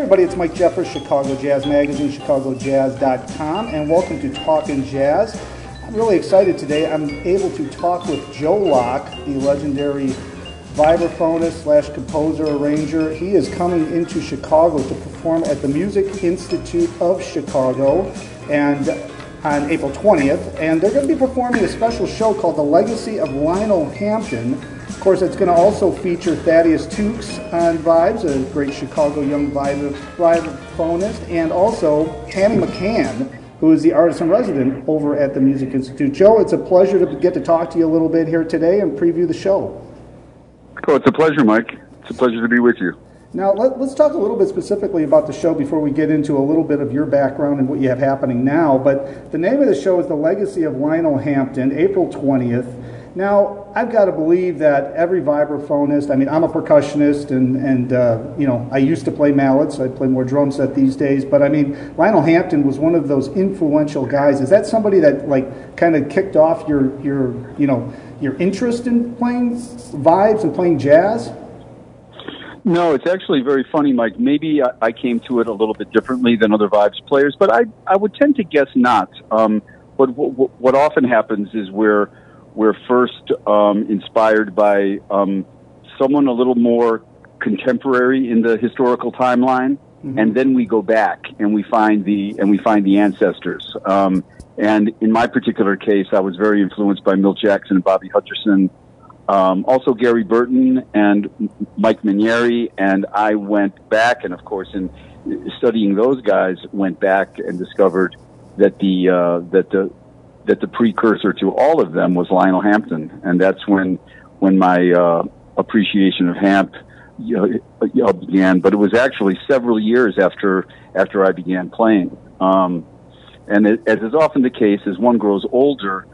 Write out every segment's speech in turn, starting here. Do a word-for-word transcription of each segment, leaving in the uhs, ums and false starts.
everybody, it's Mike Jeffers, Chicago Jazz Magazine, chicago jazz dot com, and welcome to Talkin' Jazz. I'm really excited today. I'm able to talk with Joe Locke, the legendary vibraphonist slash composer, arranger. He is coming into Chicago to perform at the Music Institute of Chicago and on April twentieth, and they're going to be performing a special show called The Legacy of Lionel Hampton. Of course, it's going to also feature Thaddeus Tukes on vibes, a great Chicago young vibraphonist, and also Tammy McCann, who is the artist-in-resident over at the Music Institute. Joe, it's a pleasure to get to talk to you a little bit here today and preview the show. Oh, it's a pleasure, Mike. It's a pleasure to be with you. Now, let, let's talk a little bit specifically about the show before we get into a little bit of your background and what you have happening now. But the name of the show is The Legacy of Lionel Hampton, April twentieth. Now, I've got to believe that every vibraphonist, I mean, I'm a percussionist, and, and uh, you know, I used to play mallets. I play more drum set these days. But, I mean, Lionel Hampton was one of those influential guys. Is that somebody that, like, kind of kicked off your, your, you know, your interest in playing vibes and playing jazz? No, it's actually very funny, Mike. Maybe I, I came to it a little bit differently than other vibes players, but I, I would tend to guess not. Um, but w- w- what often happens is we're, we're first um, inspired by um, someone a little more contemporary in the historical timeline, mm-hmm. and then we go back and we find the and we find the ancestors. Um, and in my particular case, I was very influenced by Milt Jackson and Bobby Hutcherson. Um, also Gary Burton and Mike Mainieri, and I went back, and of course, in studying those guys, went back and discovered that the uh, that the that the precursor to all of them was Lionel Hampton, and that's when when my uh, appreciation of Hamp you know, began. But it was actually several years after after I began playing, um, and it, as is often the case, as one grows older,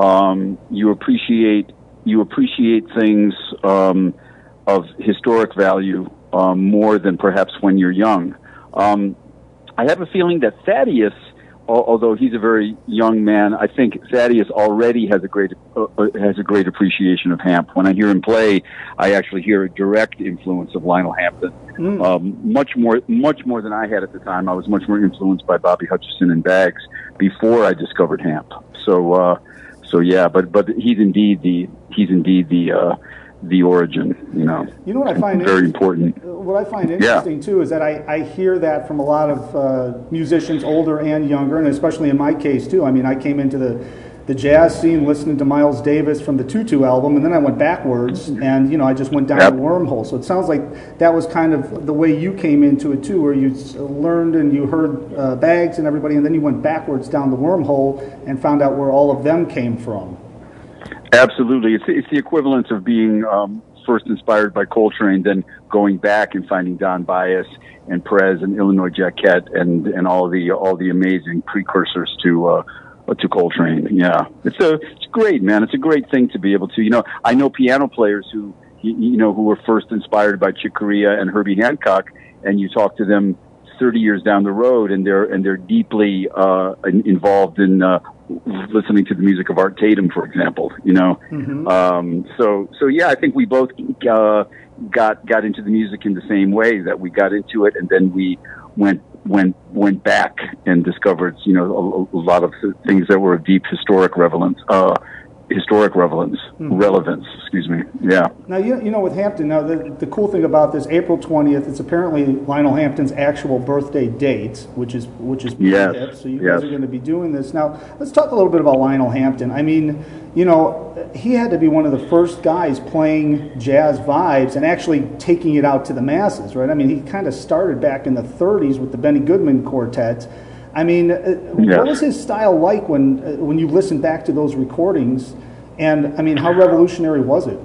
um, you appreciate. You appreciate things um, of historic value um, more than perhaps when you're young. Um, I have a feeling that Thaddeus, although he's a very young man, I think Thaddeus already has a great uh, has a great appreciation of Hamp. When I hear him play, I actually hear a direct influence of Lionel Hampton, mm. um, much more much more than I had at the time. I was much more influenced by Bobby Hutcherson and Baggs before I discovered Hamp. So. Uh, So yeah, but but he's indeed the he's indeed the uh, the origin. You know. You know what I find very important. What I find interesting yeah. too is that I, I hear that from a lot of uh, musicians, older and younger, and especially in my case too. I mean, I came into the the jazz scene listening to Miles Davis from the Tutu album, and then I went backwards, and you know I just went down yep. the wormhole. So it sounds like that was kind of the way you came into it too, where you learned and you heard uh, Baggs and everybody, and then you went backwards down the wormhole and found out where all of them came from. Absolutely, it's it's the equivalent of being um, first inspired by Coltrane, then going back and finding Don Byas and Perez and Illinois Jacquet and and all the all the amazing precursors to. Uh, to Coltrane, yeah. It's a, it's great, man. It's a great thing to be able to, you know, I know piano players who, you know, who were first inspired by Chick Corea and Herbie Hancock, and you talk to them thirty years down the road, and they're, and they're deeply, uh, involved in, uh, listening to the music of Art Tatum, for example, you know. Mm-hmm. Um, so, so yeah, I think we both, uh, got, got into the music in the same way, that we got into it, and then we went, went went back and discovered, you know, a, a lot of things that were of deep historic relevance, uh, historic relevance, mm-hmm. relevance. Excuse me. Yeah. Now you you know with Hampton. Now the the cool thing about this, April twentieth, it's apparently Lionel Hampton's actual birthday date, which is which is pretty yes. hip. So you yes. guys are going to be doing this. Now let's talk a little bit about Lionel Hampton. I mean, you know, he had to be one of the first guys playing jazz vibes and actually taking it out to the masses, right? I mean, he kind of started back in the thirties with the Benny Goodman Quartet. I mean, yes. what was his style like when uh, when you listen back to those recordings? And I mean, how revolutionary was it?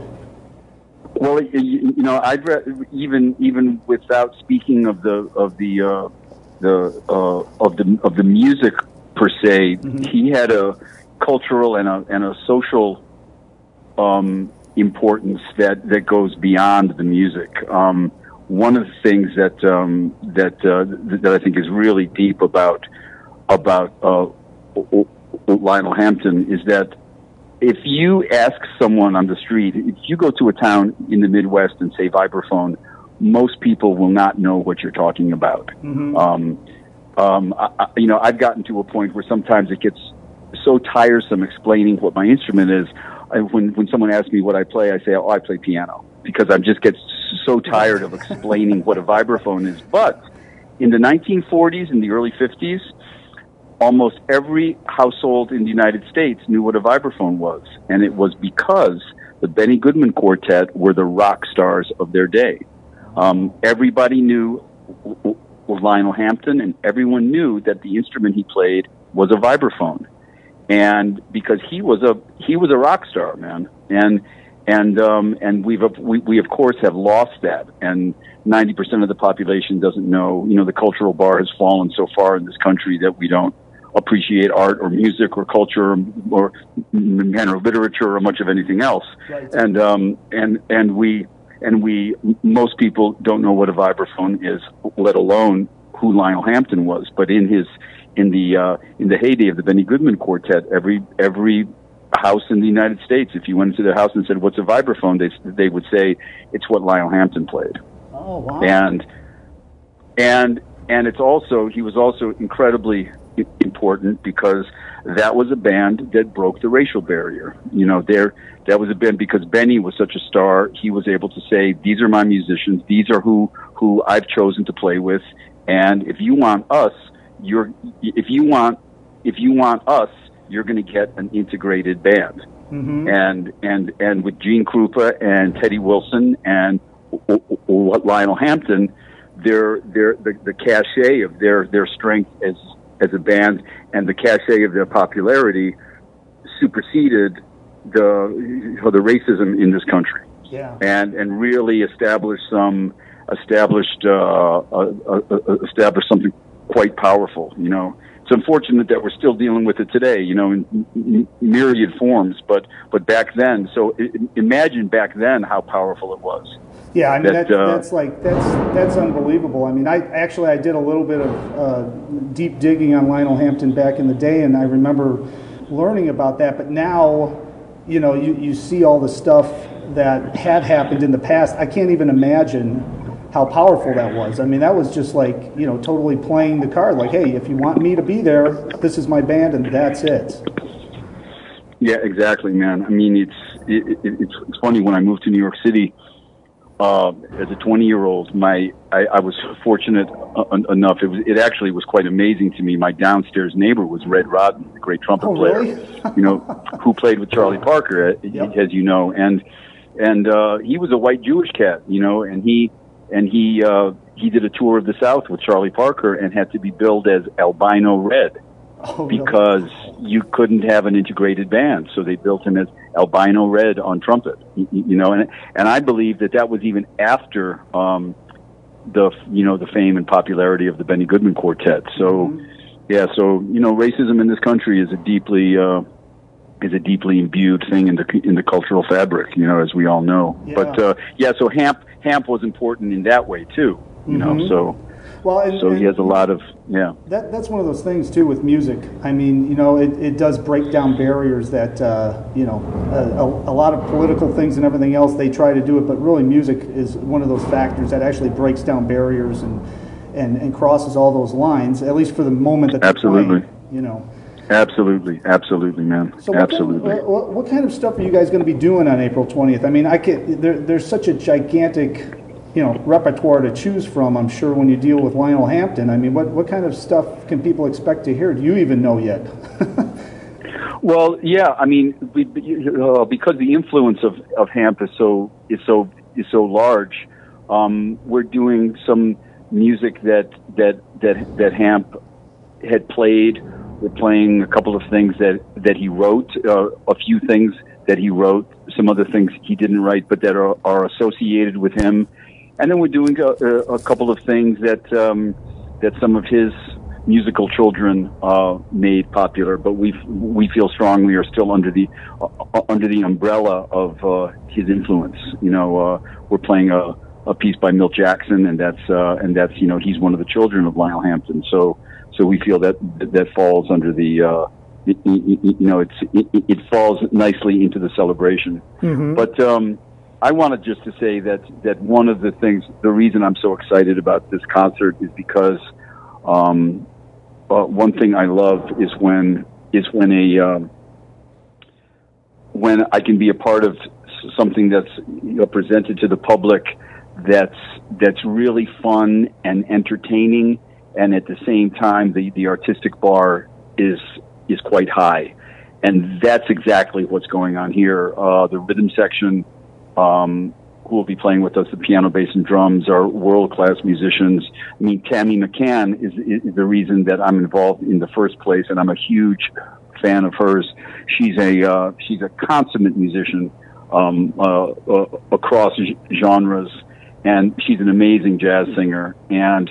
Well, you, you know, I'd re- even even without speaking of the of the uh, the uh, of the of the music per se, mm-hmm. he had a cultural and a and a social um, importance that that goes beyond the music. Um, one of the things that um, that uh, that I think is really deep about about uh, Lionel Hampton is that if you ask someone on the street, if you go to a town in the Midwest and say vibraphone, most people will not know what you're talking about. Mm-hmm. Um, um, I, I, you know, I've gotten to a point where sometimes it gets so tiresome explaining what my instrument is. I, when when someone asks me what I play, I say, "Oh, I play piano," because I just get so tired of explaining what a vibraphone is. But in the nineteen forties and the early fifties, almost every household in the United States knew what a vibraphone was, and it was because the Benny Goodman Quartet were the rock stars of their day. Um, everybody knew Lionel Hampton, and everyone knew that the instrument he played was a vibraphone. And because he was a he was a rock star, man, and and um, and we've we, we of course have lost that, and ninety percent of the population doesn't know. You know, the cultural bar has fallen so far in this country that we don't appreciate art or music or culture or, or manner of literature or much of anything else. Right. And um, and and we and we most people don't know what a vibraphone is, let alone who Lionel Hampton was. But in his in the uh, in the heyday of the Benny Goodman Quartet, every every house in the United States, if you went into their house and said, "What's a vibraphone?" they they would say, "It's what Lionel Hampton played." Oh wow! And and and it's also he was also incredibly important because that was a band that broke the racial barrier. You know, there that was a band because Benny was such a star. He was able to say, "These are my musicians. These are who who I've chosen to play with. And if you want us, you're if you want if you want us, you're going to get an integrated band." Mm-hmm. And and and with Gene Krupa and Teddy Wilson and Lionel Hampton, their their the, the cachet of their their strength as as a band and the cachet of their popularity superseded the the racism in this country. Yeah. And and really established some established uh, uh, uh, established something quite powerful. You know, it's unfortunate that we're still dealing with it today. You know, in, in myriad forms. But but back then, so I, imagine back then how powerful it was. Yeah, I mean that, that, uh, that's like that's that's unbelievable. I mean, I actually I did a little bit of uh, deep digging on Lionel Hampton back in the day, and I remember learning about that. But now, you know, you, you see all the stuff that had happened in the past. I can't even imagine how powerful that was. I mean, that was just like, you know, totally playing the card. Like, hey, if you want me to be there, this is my band, and that's it. Yeah, exactly, man. I mean, it's it, it, it's it's funny when I moved to New York City. Uh, as a twenty-year-old, my I, I was fortunate uh, enough. It was it actually was quite amazing to me. My downstairs neighbor was Red Rodden, the great trumpet oh, player, really? you know, who played with Charlie Parker, Yep. as you know, and and uh, he was a white Jewish cat, you know, and he and he uh, he did a tour of the South with Charlie Parker and had to be billed as Albino Red. Oh, really? Because you couldn't have an integrated band, so they built him as Albino Red on trumpet. You, you know, and and I believe that that was even after um, the you know the fame and popularity of the Benny Goodman Quartet. So, mm-hmm. yeah, so you know, racism in this country is a deeply uh, is a deeply imbued thing in the in the cultural fabric. You know, as we all know. Yeah. But uh, yeah, so Hamp Hamp was important in that way too. You Mm-hmm. know, so. Well, and, so and he has a lot of, yeah. That that's one of those things too with music. I mean, you know, it, it does break down barriers that uh, you know a, a lot of political things and everything else they try to do it, but really music is one of those factors that actually breaks down barriers and and, and crosses all those lines, at least for the moment that they're Absolutely. playing, you know. Absolutely, absolutely, man. So what absolutely. Kind of, what, what kind of stuff are you guys going to be doing on April twentieth? I mean, I can, there, there's such a gigantic, you know, repertoire to choose from, I'm sure, when you deal with Lionel Hampton. I mean, what, what kind of stuff can people expect to hear? Do you even know yet? Well, yeah, I mean, we, uh, because the influence of, of Hamp is so is so is so large, um, we're doing some music that that that that Hamp had played. We're playing a couple of things that that he wrote, uh, a few things that he wrote, some other things he didn't write, but that are, are associated with him. And then we're doing a, a couple of things that um, that some of his musical children uh, made popular, but we we feel strongly are still under the uh, under the umbrella of uh, his influence. You know, uh, we're playing a, a piece by Milt Jackson, and that's uh, and that's you know he's one of the children of Lionel Hampton. So so we feel that that falls under the uh, it, it, you know it's it, it falls nicely into the celebration. Mm-hmm. But um, I wanted just to say that, that one of the things, the reason I'm so excited about this concert is because um, uh, one thing I love is when is when a um, when I can be a part of something that's, you know, presented to the public that's that's really fun and entertaining, and at the same time the, the artistic bar is is quite high, and that's exactly what's going on here. Uh, the rhythm section, um, who will be playing with us, the piano, bass, and drums, are world-class musicians. I mean, Tammy McCann is, is the reason that I'm involved in the first place, and I'm a huge fan of hers. She's a uh, she's a consummate musician um, uh, uh, across g- genres, and she's an amazing jazz singer. And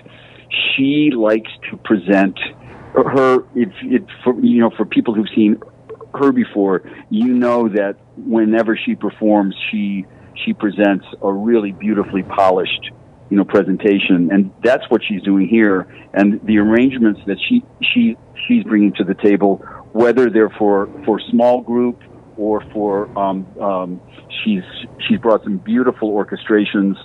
she likes to present her. It's it for you know for people who've seen her before, you know that whenever she performs, she she presents a really beautifully polished, you know, presentation, and that's what she's doing here. And the arrangements that she she she's bringing to the table, whether they're for for small group or for um, um, she's she's brought some beautiful orchestrations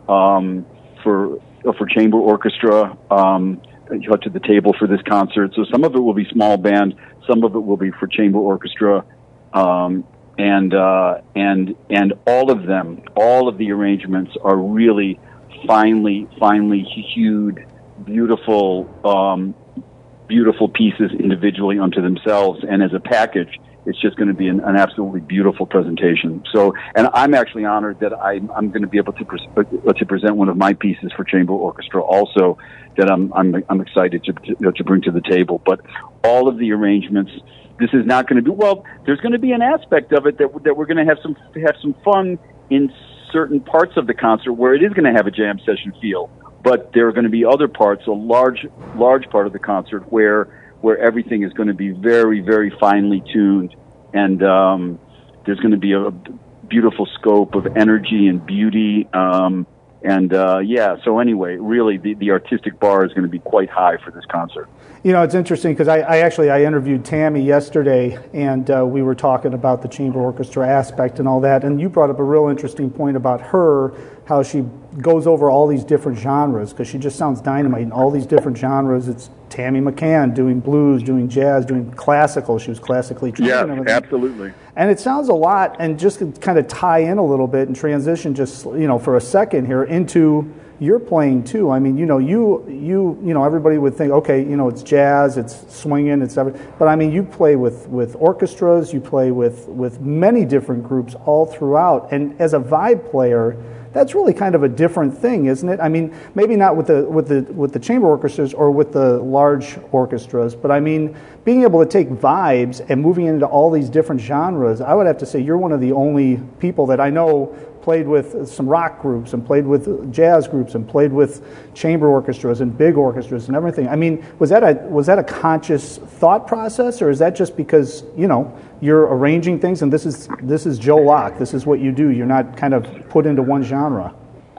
um, for for chamber orchestra um, to the table for this concert. So some of it will be small band, some of it will be for chamber orchestra. Um, And, uh, and, and all of them, all of the arrangements are really finely, finely hewed, beautiful, um, beautiful pieces individually unto themselves. And as a package, it's just going to be an, an absolutely beautiful presentation. So, and I'm actually honored that I'm, I'm going to be able to, pre- to present one of my pieces for chamber orchestra also, that I'm, I'm, I'm excited to, to, to bring to the table. But all of the arrangements, this is not going to be, well, there's going to be an aspect of it that, that we're going to have some, have some fun in certain parts of the concert where it is going to have a jam session feel. But there are going to be other parts, a large, large part of the concert where, where everything is going to be very, very finely tuned. And, um, there's going to be a beautiful scope of energy and beauty. Um, and, uh, yeah, so anyway, really the, the artistic bar is going to be quite high for this concert. You know, it's interesting because I, I actually I interviewed Tammy yesterday, and uh, we were talking about the chamber orchestra aspect and all that, and you brought up a real interesting point about her, how she goes over all these different genres, because she just sounds dynamite in all these different genres. It's Tammy McCann doing blues, doing jazz, doing classical. She was classically trained. Yeah, and everything. absolutely. And it sounds a lot, and just to kind of tie in a little bit and transition just, you know, for a second here into your playing too. I mean, you know, you you you know, everybody would think, okay, you know, it's jazz, it's swinging, it's everything. But I mean, you play with, with orchestras, you play with with many different groups all throughout. And as a vibe player, that's really kind of a different thing, isn't it? I mean, maybe not with the with the with the chamber orchestras or with the large orchestras, but I mean, being able to take vibes and moving into all these different genres, I would have to say you're one of the only people that I know played with some rock groups and played with jazz groups and played with chamber orchestras and big orchestras and everything. I mean, was that a was that a conscious thought process, or is that just because, you know, you're arranging things and this is this is Joe Locke, this is what you do, you're not kind of put into one genre?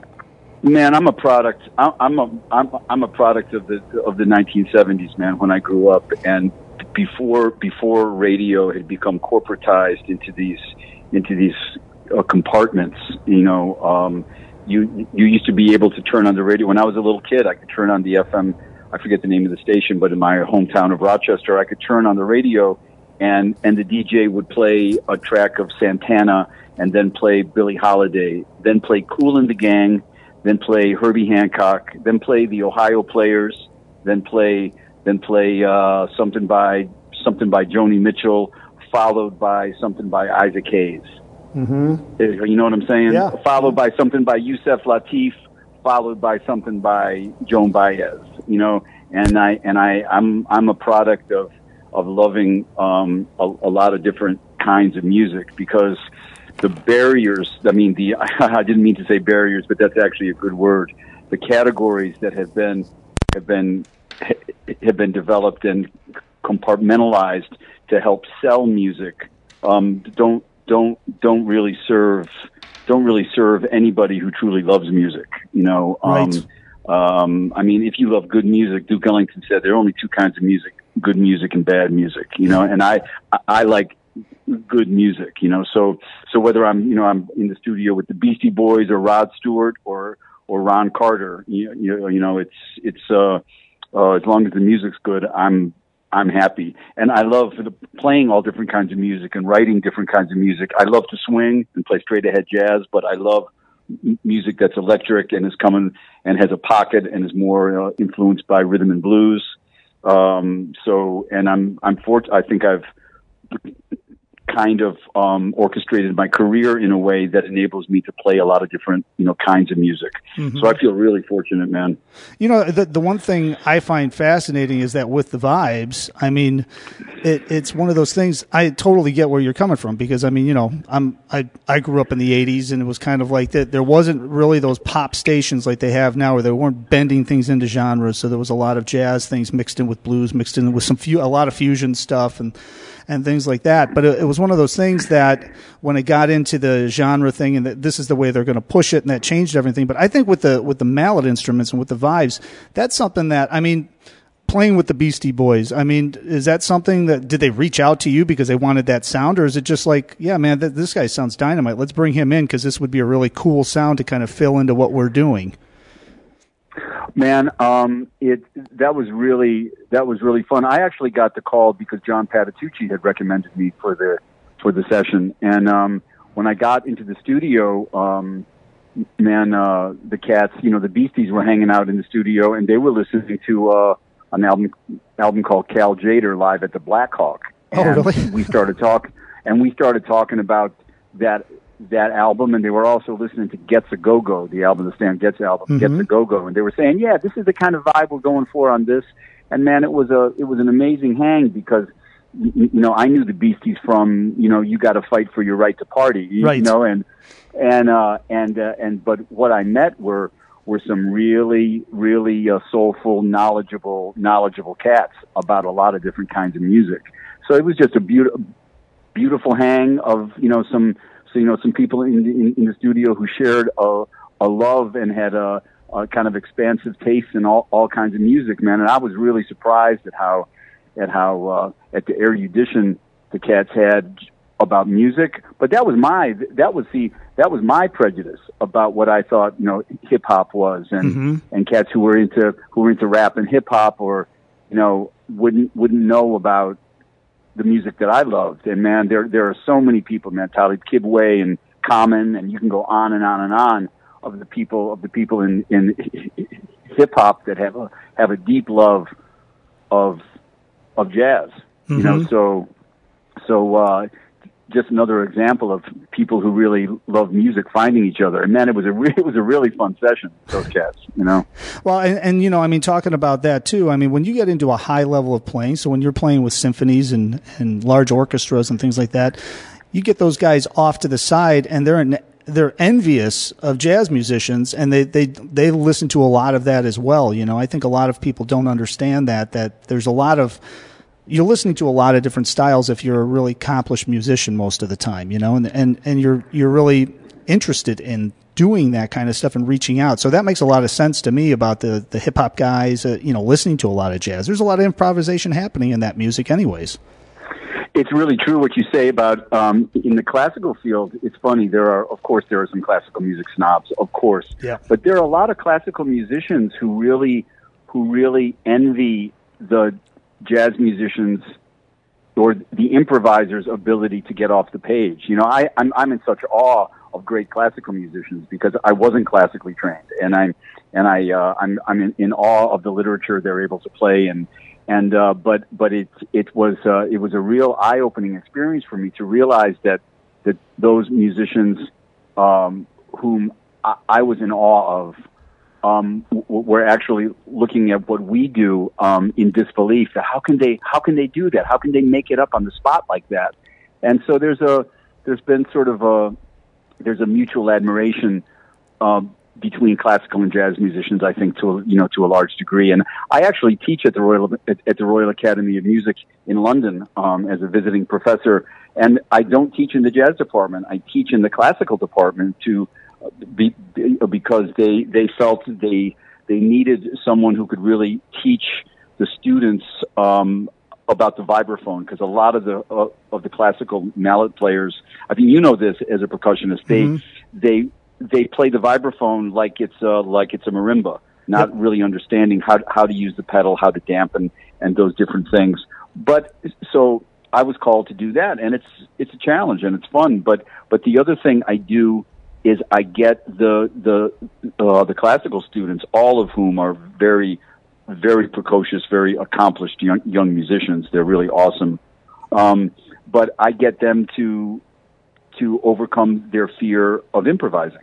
Man, I'm a product. I'm a I'm I'm a product of the of the nineteen seventies, man. When I grew up, and before before radio had become corporatized into these into these uh, compartments, you know, um, you you used to be able to turn on the radio. When I was a little kid, I could turn on the F M. I forget the name of the station, but in my hometown of Rochester, I could turn on the radio, and and the D J would play a track of Santana, and then play Billie Holiday, then play Kool and the Gang, then play Herbie Hancock, then play the Ohio Players, then play then play uh, something by something by Joni Mitchell, followed by something by Isaac Hayes. Mm-hmm. You know what I'm saying? Yeah. Followed by something by Yusef Lateef, followed by something by Joan Baez. You know, and I and I I'm I'm a product of of loving um, a, a lot of different kinds of music, because the barriers, I mean, the I didn't mean to say barriers, but that's actually a good word. The categories that have been have been have been developed and compartmentalized to help sell music um, don't don't don't really serve don't really serve anybody who truly loves music. You know, um, right. um, I mean, if you love good music, Duke Ellington said there are only two kinds of music: good music and bad music. You know, and I I like good music, you know. So so whether I'm you know I'm in the studio with the Beastie Boys or Rod Stewart or or Ron Carter, you you, you know, it's it's uh, uh, as long as the music's good, I'm I'm happy. And I love the, playing all different kinds of music and writing different kinds of music. I love to swing and play straight ahead jazz, but I love m- music that's electric and is coming and has a pocket and is more uh, influenced by rhythm and blues. Um, so, and I'm, I'm fort- I think I've kind of, um, orchestrated my career in a way that enables me to play a lot of different, you know, kinds of music. Mm-hmm. So I feel really fortunate, man. You know, the, the one thing I find fascinating is that with the Vibes, I mean, it, it's one of those things. I totally get where you're coming from because I mean, you know, I'm, I, I grew up in the eighties and it was kind of like that. There wasn't really those pop stations like they have now where they weren't bending things into genres. So there was a lot of jazz things mixed in with blues, mixed in with some few, a lot of fusion stuff and, and things like that. But it, it was one of those things that when it got into the genre thing and that this is the way they're going to push it and that changed everything. But I think with the, with the mallet instruments and with the Vibes, that's something that, I mean, playing with the Beastie Boys, I mean, is that something that, did they reach out to you because they wanted that sound, or is it just like, yeah, man, th- this guy sounds dynamite. Let's bring him in because this would be a really cool sound to kind of fill into what we're doing? Man, um, it that was really that was really fun. I actually got the call because John Patitucci had recommended me for the for the session, and um, when I got into the studio, um, man, uh, the cats, you know, the Beasties were hanging out in the studio, and they were listening to uh, an album album called Cal Jader Live at the Black Hawk. And oh, really? we started talk, and we started talking about that. that album, and they were also listening to Gets a Go-Go, the album, the Stan Getz album, mm-hmm. Gets a Go-Go, and they were saying, yeah, this is the kind of vibe we're going for on this. And man, it was a, it was an amazing hang because, you, you know, I knew the Beasties from, you know, You Gotta Fight for Your Right to Party, you, right. you know, and, and, uh, and, uh, and, but what I met were, were some really, really uh, soulful, knowledgeable, knowledgeable cats about a lot of different kinds of music. So it was just a beautiful, beautiful hang of, you know, some, So, you know, some people in the, in, in the studio who shared a, a love and had a, a kind of expansive taste in all, all kinds of music, man. And I was really surprised at how, at how, uh, at the erudition the cats had about music. But that was my, that was the, that was my prejudice about what I thought, you know, hip hop was, and, mm-hmm. and cats who were into, who were into rap and hip hop, or, you know, wouldn't, wouldn't know about the music that I loved. And man, there there are so many people, man, Talib Kibwe and Common, and you can go on and on and on of the people of the people in, in hip hop that have a have a deep love of of jazz. Mm-hmm. You know, so so uh just another example of people who really love music finding each other. And man, it was a re- it was a really fun session, those cats, you know? Well, and, and, you know, I mean, talking about that too, I mean, when you get into a high level of playing, so when you're playing with symphonies and, and large orchestras and things like that, you get those guys off to the side and they're in, they're envious of jazz musicians, and they, they, they listen to a lot of that as well. You know, I think a lot of people don't understand that, that there's a lot of, you're listening to a lot of different styles if you're a really accomplished musician most of the time, you know, and, and, and you're, you're really interested in doing that kind of stuff and reaching out. So that makes a lot of sense to me about the, the hip hop guys, uh, you know, listening to a lot of jazz. There's a lot of improvisation happening in that music anyways. It's really true what you say about, um, in the classical field. It's funny. There are, of course, there are some classical music snobs, of course, yeah. But there are a lot of classical musicians who really, who really envy the jazz musicians or the improviser's ability to get off the page. You know, I, I'm, I'm in such awe of great classical musicians because I wasn't classically trained, and I'm, and I, uh, I'm, I'm in, in awe of the literature they're able to play, and, and, uh, but, but it, it was, uh, it was a real eye-opening experience for me to realize that, that those musicians, um, whom I, I was in awe of, Um, we're actually looking at what we do um, in disbelief. How can they? How can they do that? How can they make it up on the spot like that? And so there's a there's been sort of a there's a mutual admiration um, between classical and jazz musicians, I think, to a, you know to a large degree. And I actually teach at the Royal at, at the Royal Academy of Music in London um, as a visiting professor. And I don't teach in the jazz department. I teach in the classical department to. Be, because they they felt they they needed someone who could really teach the students um, about the vibraphone, because a lot of the uh, of the classical mallet players, I think you know this as a percussionist, they mm-hmm. they they play the vibraphone like it's a, like it's a marimba, not yep. really understanding how how to use the pedal, how to dampen, and those different things. But so I was called to do that, and it's it's a challenge and it's fun. But but the other thing I do is I get the the uh, the classical students, all of whom are very very precocious, very accomplished young, young musicians. They're really awesome. Um, but I get them to to overcome their fear of improvising.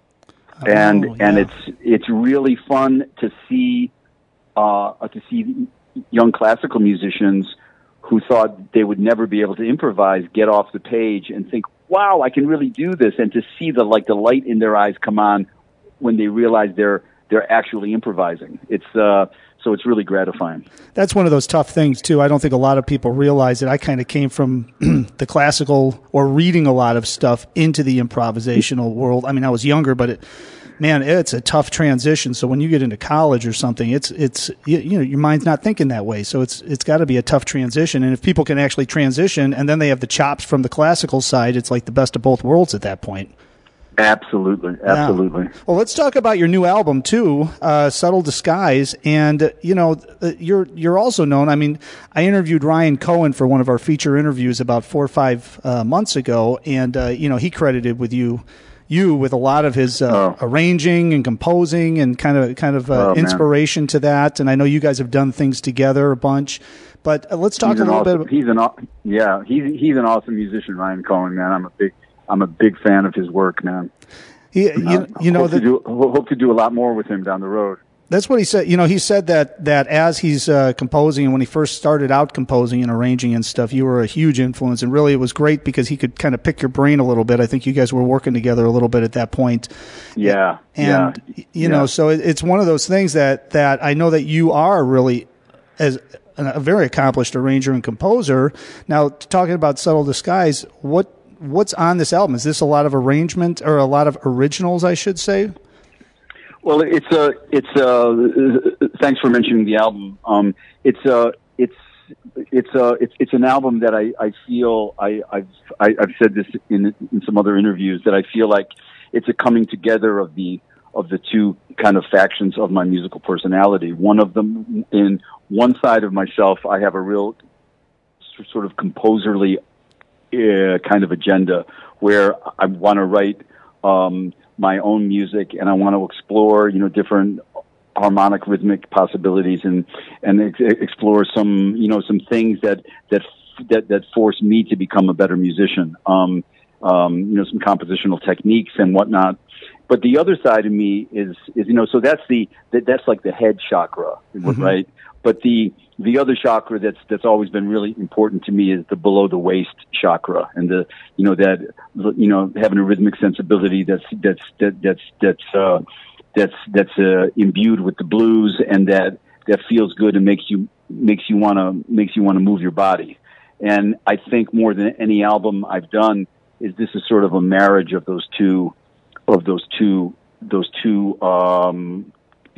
Oh, and yeah. and it's it's really fun to see uh, to see young classical musicians who thought they would never be able to improvise get off the page and think, wow, I can really do this, and to see the like the light in their eyes come on when they realize they're they're actually improvising. It's uh, so it's really gratifying. That's one of those tough things too. I don't think a lot of people realize it. I kind of came from the classical or reading a lot of stuff into the improvisational world. I mean, I was younger, but it, man, it's a tough transition. So when you get into college or something, it's it's you, you know your mind's not thinking that way. So it's it's got to be a tough transition. And if people can actually transition, and then they have the chops from the classical side, it's like the best of both worlds at that point. Absolutely, absolutely. Yeah. Well, let's talk about your new album too, uh, "Subtle Disguise," and uh, you know you're you're also known. I mean, I interviewed Ryan Cohen for one of our feature interviews about four or five uh, months ago, and uh, you know he credited with you. You with a lot of his uh, oh. arranging and composing and kind of kind of uh, oh, inspiration to that. And I know you guys have done things together a bunch. But uh, let's talk he's a little awesome, bit. About, he's an yeah, he's he's an awesome musician, Ryan Cohen. Man, I'm a big I'm a big fan of his work, man. He, you, uh, you know, hope, the, to do, hope to do a lot more with him down the road. That's what he said. You know, he said that, that as he's uh, composing and when he first started out composing and arranging and stuff, you were a huge influence. And really it was great because he could kind of pick your brain a little bit. I think you guys were working together a little bit at that point. Yeah. And, yeah, you know, yeah. so it, it's one of those things that, that I know that you are really as a very accomplished arranger and composer. Now, talking about Subtle Disguise, what what's on this album? Is this a lot of arrangement or a lot of originals, I should say? Well, it's a, it's a, thanks for mentioning the album. Um, it's a, it's, it's a, it's, it's an album that I, I feel, I, I've, I, I've said this in, in some other interviews, that I feel like it's a coming together of the, of the two kind of factions of my musical personality. One of them, in one side of myself, I have a real sort of composerly uh, kind of agenda where I want to write, um, my own music, and I want to explore, you know, different harmonic rhythmic possibilities, and and ex- explore some, you know, some things that that that that force me to become a better musician. Um, um, you know, some compositional techniques and whatnot. But the other side of me is is you know, so that's the that, that's like the head chakra, mm-hmm. right? But the the other chakra that's that's always been really important to me is the below the waist chakra, and the you know that you know having a rhythmic sensibility that's that's that, that's that's uh, that's that's uh, imbued with the blues, and that that feels good and makes you makes you want to makes you want to move your body. And I think more than any album I've done is this is sort of a marriage of those two of those two those two um,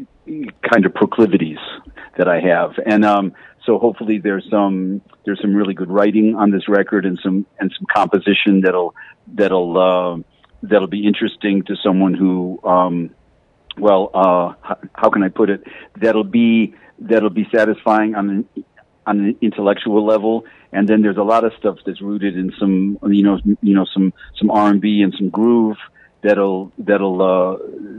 kind of proclivities that I have. And um, so hopefully there's some there's some really good writing on this record, and some and some composition that'll that'll uh, that'll be interesting to someone who um, well uh, how, how can I put it that'll be that'll be satisfying on an on an intellectual level. And then there's a lot of stuff that's rooted in some you know you know some some R and B and some groove that'll that'll uh,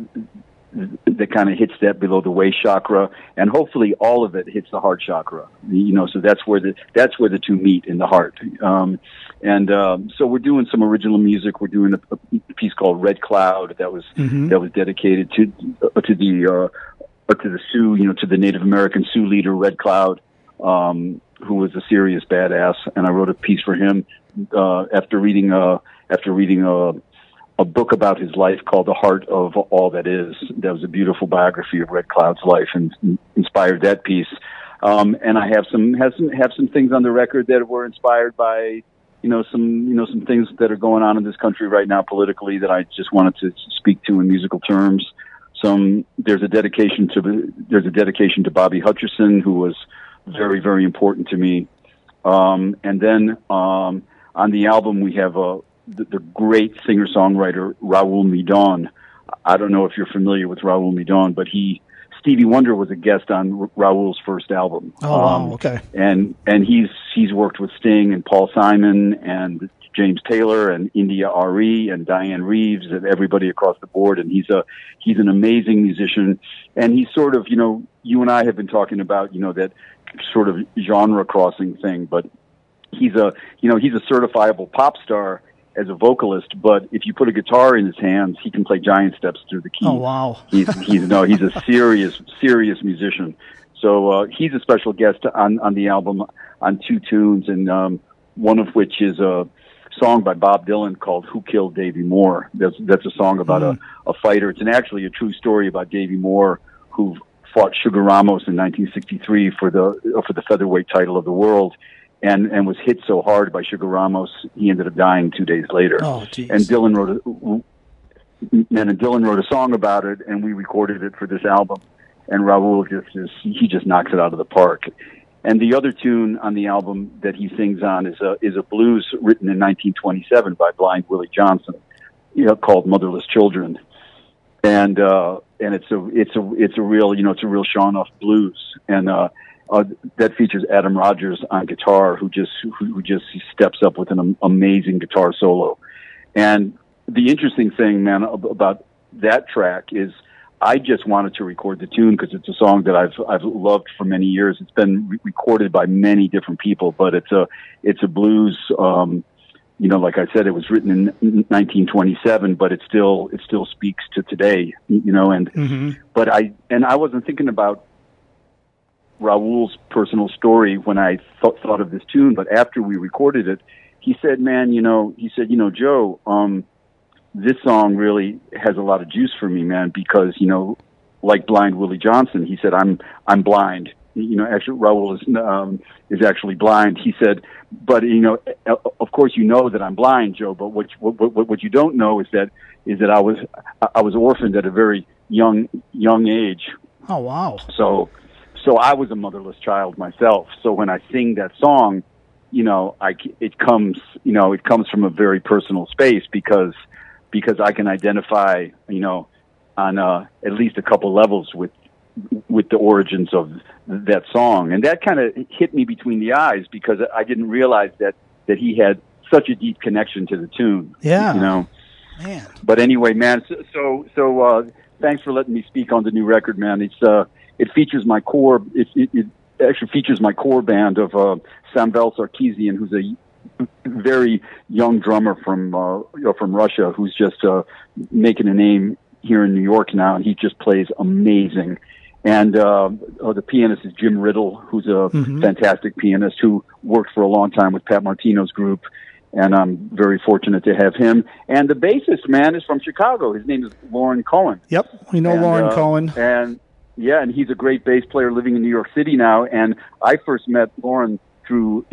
that kind of hits that below the waist chakra, and hopefully all of it hits the heart chakra. You know, so that's where the that's where the two meet, in the heart. Um, and um, so we're doing some original music. We're doing a, a piece called Red Cloud that was mm-hmm. that was dedicated to uh, to the uh, to the Sioux, you know, to the Native American Sioux leader Red Cloud, um, who was a serious badass. And I wrote a piece for him uh, after reading uh, after reading a. a book about his life called The Heart of All That Is. That was a beautiful biography of Red Cloud's life, and inspired that piece. Um, and I have some, have some, have some things on the record that were inspired by, you know, some, you know, some things that are going on in this country right now politically that I just wanted to speak to in musical terms. Some, there's a dedication to the, there's a dedication to Bobby Hutcherson, who was very, very important to me. Um, and then um, on the album, we have uh, the, the great singer-songwriter Raul Midon. I don't know if you're familiar with Raul Midon, but he Stevie Wonder was a guest on R- Raul's first album. Oh, um, wow, okay. And and he's he's worked with Sting and Paul Simon and James Taylor and India Arie and Diane Reeves and everybody across the board. And he's a he's an amazing musician. And he's sort of, you know, you and I have been talking about, you know, that sort of genre crossing thing, but he's a, you know, he's a certifiable pop star as a vocalist, but if you put a guitar in his hands, he can play giant steps through the keys. Oh, wow. he's, he's, no, he's a serious, serious musician. So, uh, he's a special guest on, on the album on two tunes, and, um, one of which is a song by Bob Dylan called Who Killed Davy Moore. That's, that's a song about mm. a, a fighter. It's an actually a true story about Davy Moore, who fought Sugar Ramos in nineteen sixty-three for the, for the featherweight title of the world. And, and was hit so hard by Sugar Ramos, he ended up dying two days later. Oh, geez. And Dylan wrote a, and Dylan wrote a song about it, and we recorded it for this album. And Raul just, just he just knocks it out of the park. And the other tune on the album that he sings on is a is a blues written in nineteen twenty-seven by Blind Willie Johnson, you know, called "Motherless Children." And uh, and it's a it's a it's a real you know it's a real Shawn blues, and uh, uh, that features Adam Rogers on guitar, who just who, who just steps up with an amazing guitar solo. And the interesting thing, man, about that track is I just wanted to record the tune because it's a song that I've I've loved for many years. It's been re- recorded by many different people, but it's a it's a blues. Um, you know, like I said, it was written in nineteen twenty-seven, but it still it still speaks to today. You know, and mm-hmm. but I and I wasn't thinking about Raul's personal story when I th- thought of this tune, but after we recorded it, he said, "Man, you know," he said, "You know, Joe." Um, this song really has a lot of juice for me, man, because, you know, like Blind Willie Johnson, he said, I'm, I'm blind. You know, actually, Raul is, um, is actually blind. He said, but, you know, of course, you know that I'm blind, Joe, but what, what, what, what you don't know is that, is that I was, I was orphaned at a very young, young age. Oh, wow. So, so I was a motherless child myself. So when I sing that song, you know, I, it comes, you know, it comes from a very personal space because, because I can identify, you know, on uh, at least a couple levels with with the origins of that song. And that kind of hit me between the eyes because I didn't realize that, that he had such a deep connection to the tune. Yeah. You know? Man. But anyway, man, so, so, so uh, thanks for letting me speak on the new record, man. It's, uh, it features my core, it, it, it actually features my core band of uh, Samvel Sarkisian, who's a very young drummer from uh, you know, from Russia, who's just uh, making a name here in New York now, and he just plays amazing. And uh, uh, the pianist is Jim Riddle, who's a mm-hmm. fantastic pianist who worked for a long time with Pat Martino's group, and I'm very fortunate to have him. And the bassist, man, is from Chicago. His name is Lauren Cohen. Yep, we know and, Lauren uh, Cohen. And yeah, and he's a great bass player living in New York City now. And I first met Lauren through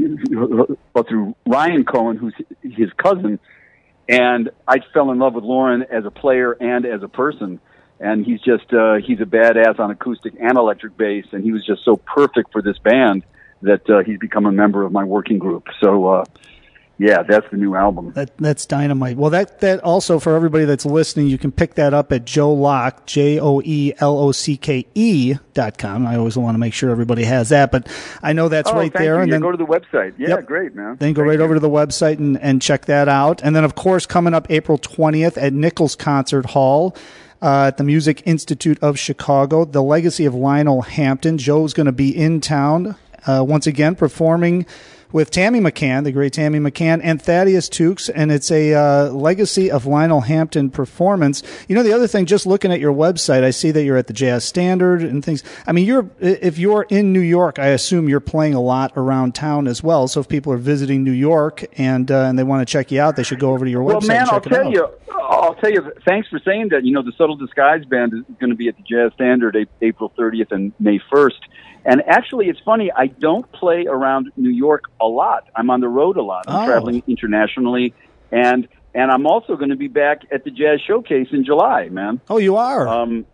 uh, through Ryan Cohen, who's his cousin, and I fell in love with Lauren as a player and as a person. And he's just uh, he's a badass on acoustic and electric bass, and he was just so perfect for this band that uh, he's become a member of my working group. So uh, yeah, that's the new album. That, that's dynamite. Well, that, that also, for everybody that's listening, you can pick that up at Joe Lock, J O E L O C K E dot com. I always want to make sure everybody has that, but I know that's oh, right thank there. You. And yeah, then go to the website. Yeah, yep. Great, man. Then go thank right you. over to the website and, and check that out. And then, of course, coming up April twentieth at Nichols Concert Hall, Uh, at the Music Institute of Chicago, The Legacy of Lionel Hampton. Joe's going to be in town uh, once again performing with Tammy McCann, the great Tammy McCann, and Thaddeus Tukes, and it's a uh, Legacy of Lionel Hampton performance. You know, the other thing, just looking at your website, I see that you're at the Jazz Standard and things. I mean, you're if you're in New York, I assume you're playing a lot around town as well. So if people are visiting New York and uh, and they want to check you out, they should go over to your website well, man, and check I'll it tell out. You, I'll tell you, thanks for saying that. You know, the Subtle Disguise Band is going to be at the Jazz Standard April thirtieth and May first. And actually, it's funny, I don't play around New York a lot. I'm on the road a lot. I'm oh. traveling internationally. And and I'm also going to be back at the Jazz Showcase in July, man. Oh, you are? Um,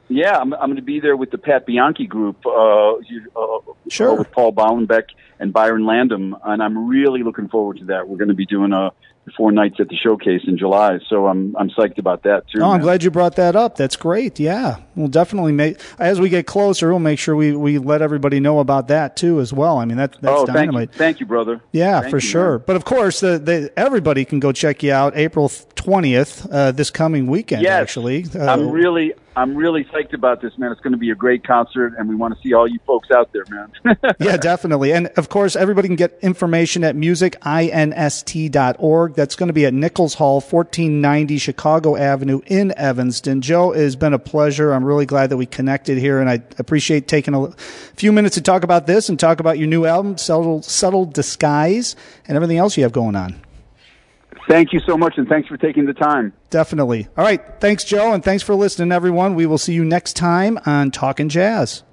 Yeah, I'm, I'm going to be there with the Pat Bianchi group, uh, uh, sure. with Paul Ballenbeck and Byron Landum, and I'm really looking forward to that. We're going to be doing a four nights at the Showcase in July, so I'm I'm psyched about that too. Oh, I'm man. glad you brought that up. That's great. Yeah, we'll definitely make as we get closer. We'll make sure we, we let everybody know about that too as well. I mean that that's oh, dynamite. Thank you, thank you, brother. Yeah, thank for you, sure. Man. But of course, the, the everybody can go check you out April twentieth, uh, this coming weekend. Yes, actually, uh, I'm really. I'm really psyched about this, man. It's going to be a great concert, and we want to see all you folks out there, man. Yeah, definitely. And, of course, everybody can get information at music inst dot org. That's going to be at Nichols Hall, fourteen ninety Chicago Avenue in Evanston. Joe, it has been a pleasure. I'm really glad that we connected here, and I appreciate taking a few minutes to talk about this and talk about your new album, Subtle, Subtle Disguise, and everything else you have going on. Thank you so much, and thanks for taking the time. Definitely. All right. Thanks, Joe, and thanks for listening, everyone. We will see you next time on Talkin' Jazz.